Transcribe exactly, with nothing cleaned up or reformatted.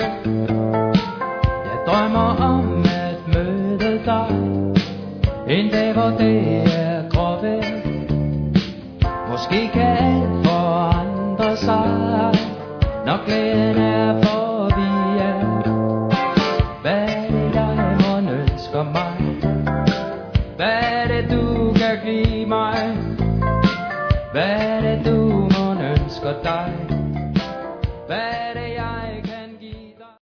Jeg drømmer om at møde dig en dag, hvor det er gråvejr. Måske kan alt forandre sig, når glæden